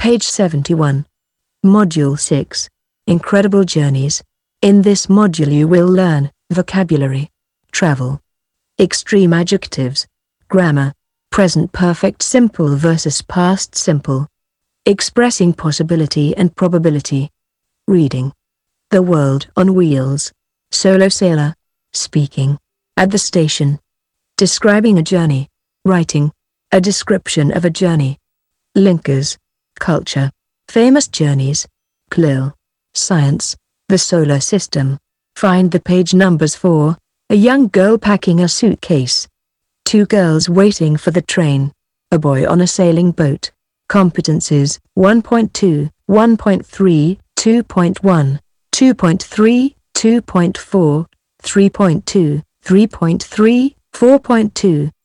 Page 71. Module 6. Incredible Journeys. In this module you will learn vocabulary, travel, extreme adjectives, grammar, present perfect simple versus past simple, expressing possibility and probability, reading, the world on wheels, solo sailor, speaking, at the station, describing a journey, writing, a description of a journey, linkers, culture, famous journeys, CLIL, science, the solar system. Find the page numbers for a young girl packing a suitcase, two girls waiting for the train, a boy on a sailing boat. Competencies 1.2, 1.3, 2.1, 2.3, 2.4, 3.2, 3.3, 4.2.